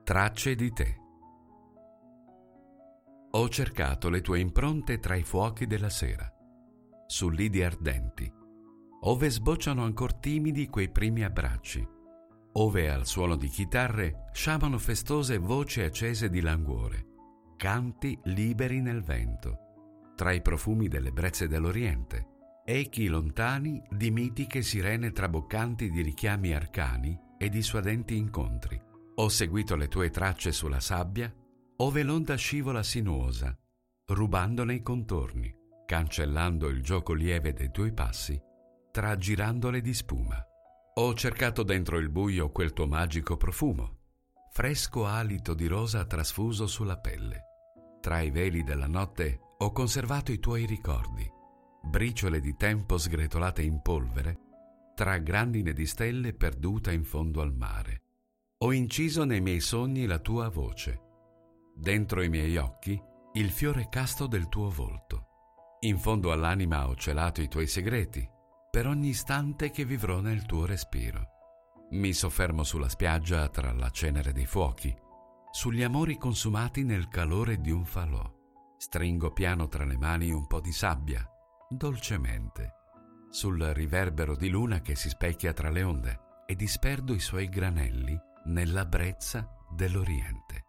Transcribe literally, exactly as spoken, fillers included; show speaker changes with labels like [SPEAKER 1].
[SPEAKER 1] Tracce di te. Ho cercato le tue impronte tra i fuochi della sera, su lidi ardenti, ove sbocciano ancor timidi quei primi abbracci, ove al suono di chitarre sciamano festose voci accese di languore, canti liberi nel vento, tra i profumi delle brezze dell'Oriente, echi lontani di mitiche sirene traboccanti di richiami arcani e dissuadenti incontri. Ho seguito le tue tracce sulla sabbia, ove l'onda scivola sinuosa, rubandone i contorni, cancellando il gioco lieve dei tuoi passi, tra girandole di spuma. Ho cercato dentro il buio quel tuo magico profumo, fresco alito di rosa trasfuso sulla pelle. Tra i veli della notte ho conservato i tuoi ricordi, briciole di tempo sgretolate in polvere, tra grandine di stelle perduta in fondo al mare. Ho inciso nei miei sogni la tua voce, dentro i miei occhi il fiore casto del tuo volto. In fondo all'anima ho celato i tuoi segreti, per ogni istante che vivrò nel tuo respiro. Mi soffermo sulla spiaggia tra la cenere dei fuochi, sugli amori consumati nel calore di un falò. Stringo piano tra le mani un po' di sabbia, dolcemente, sul riverbero di luna che si specchia tra le onde, e disperdo i suoi granelli nella brezza dell'Oriente.